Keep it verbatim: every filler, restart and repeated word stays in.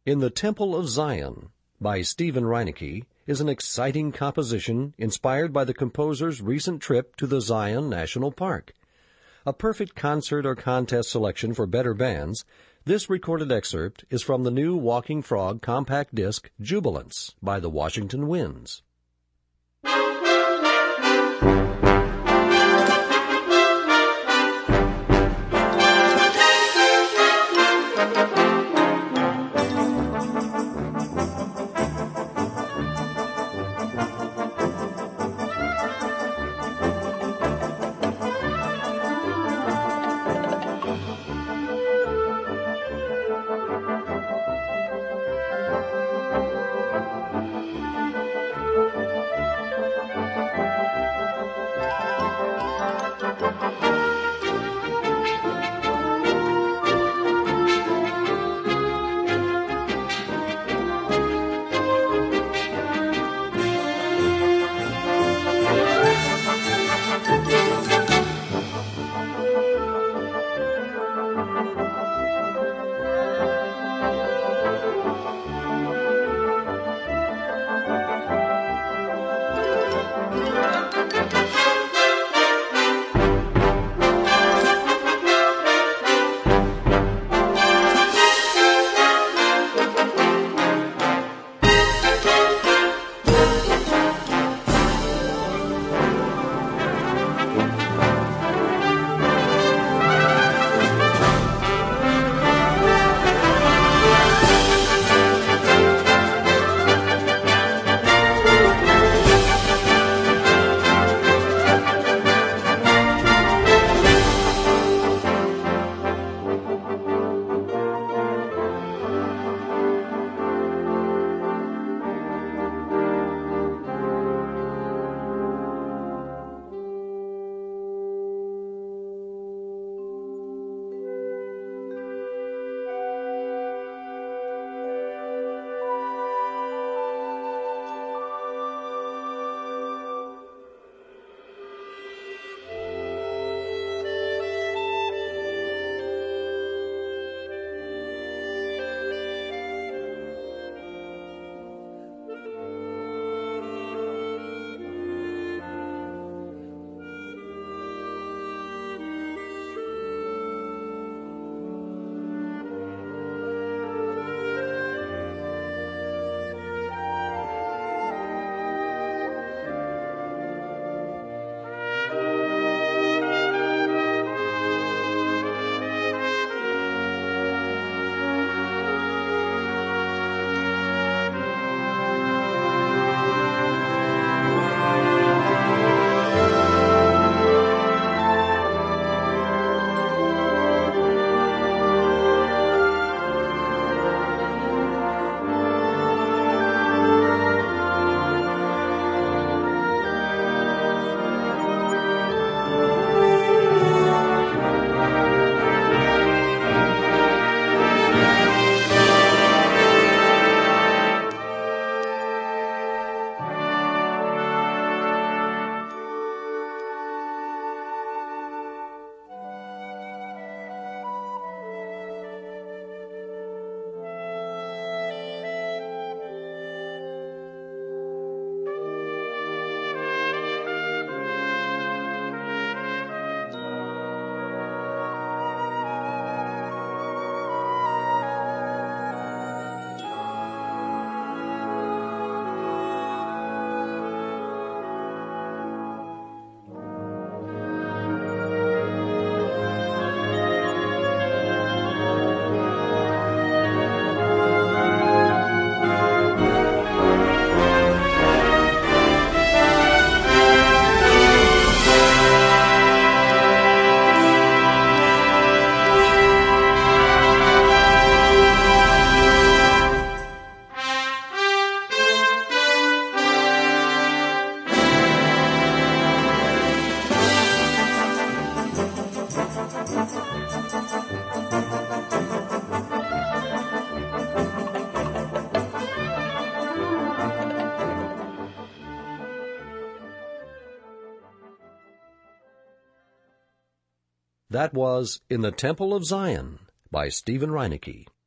In the Temple of Zion by Stephen Reinecke is an exciting composition inspired by the composer's recent trip to the Zion National Park. A perfect concert or contest selection for better bands, this recorded excerpt is from the new Walking Frog compact disc Jubilance by the Washington Winds. That was In the Temple of Zion by Stephen Reinecke.